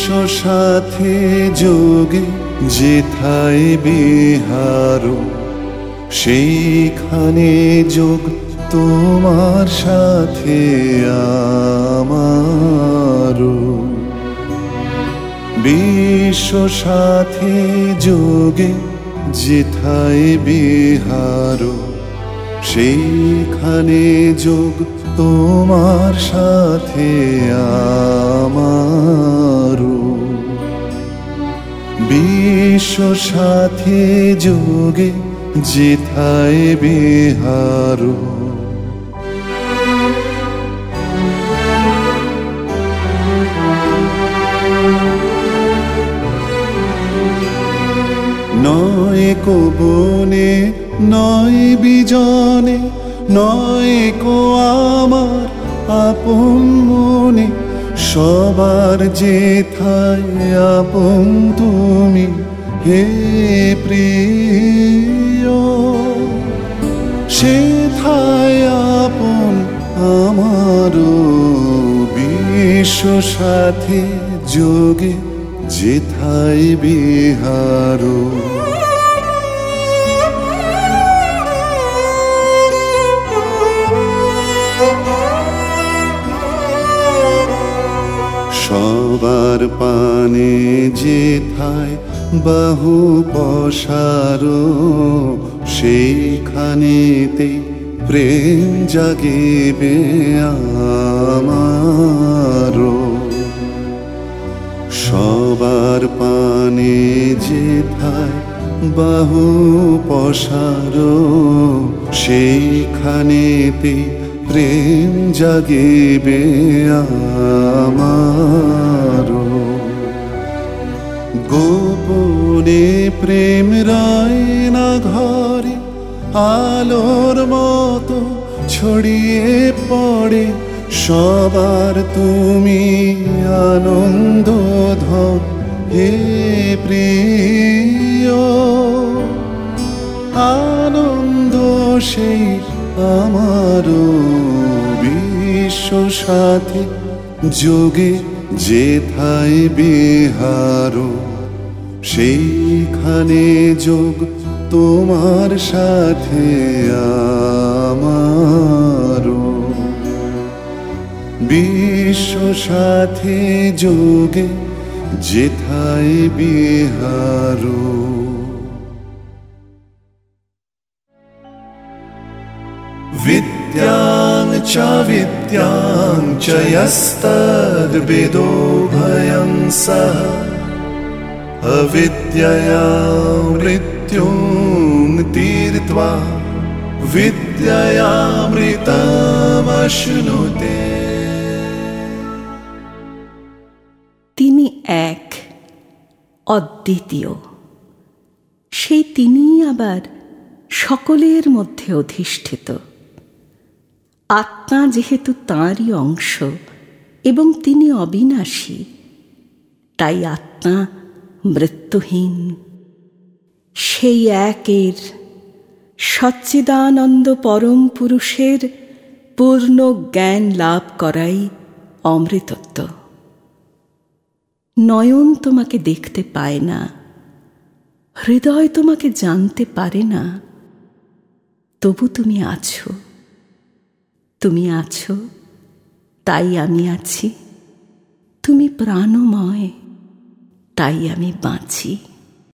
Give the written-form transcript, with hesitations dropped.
সাথে যোগে যেথায় বিহার, সেইখানে যোগ তোমার সাথে আমার। বিশ্ব সাথে যোগে যেথায় বিহার, সেইখানে যোগ তোমার সাথে আমার। বিশ্ব সাথে যোগে যেথায় বিহার। নয় কো বনে নয় বিজনে, নয় কো আমার আপন মনে, সবার যেথায় আপন তুমি হে প্রিয়, সেথায় আপন আমারও। বিশ্ব সাথে যোগে যেথায় বিহার। সবার পানে যেথায় বাহু পসার, সেইখানেতে প্রেম জাগিবে আমার। সবার পানে যেথায় বাহু পসার, সেইখানেতে প্রেম জাগিবে আমার। গোপনে প্রেম রয় না ঘরে, আলোর মতো ছড়িয়ে পড়ে, সবার তুমি আনন্দ ধন হে প্রিয়। আনন্দ সেই আমারও। বিশ্ব সাথে যোগে যেথায় বিহার, সেইখানে যোগ তোমার সাথে আমার। বিশ্ব সাথে যোগে যেথায় বিহার। विद्यां च विद्यां च यस्तद्विदो भयं सः, अविद्यया मृत्युं तीर्त्वा विद्ययामृतमश्नुते। তিনি এক, অদ্বিতীয়। সেই তিনিই আবার সকলের মধ্যে অধিষ্ঠিত। আত্মা যেহেতু তাঁরই অংশ এবং তিনি অবিনাশী, তাই আত্মা মৃত্যুহীন। সেই একের সচ্চিদানন্দ পরম পুরুষের পূর্ণ জ্ঞান লাভ করাই অমৃতত্ব। নয়ন তোমাকে দেখতে পায় না, হৃদয় তোমাকে জানতে পারে না, তবু তুমি আছো। তুমি আছো, তাই আমি আছি। তুমি প্রাণময়, তাই আমি বাঁচি।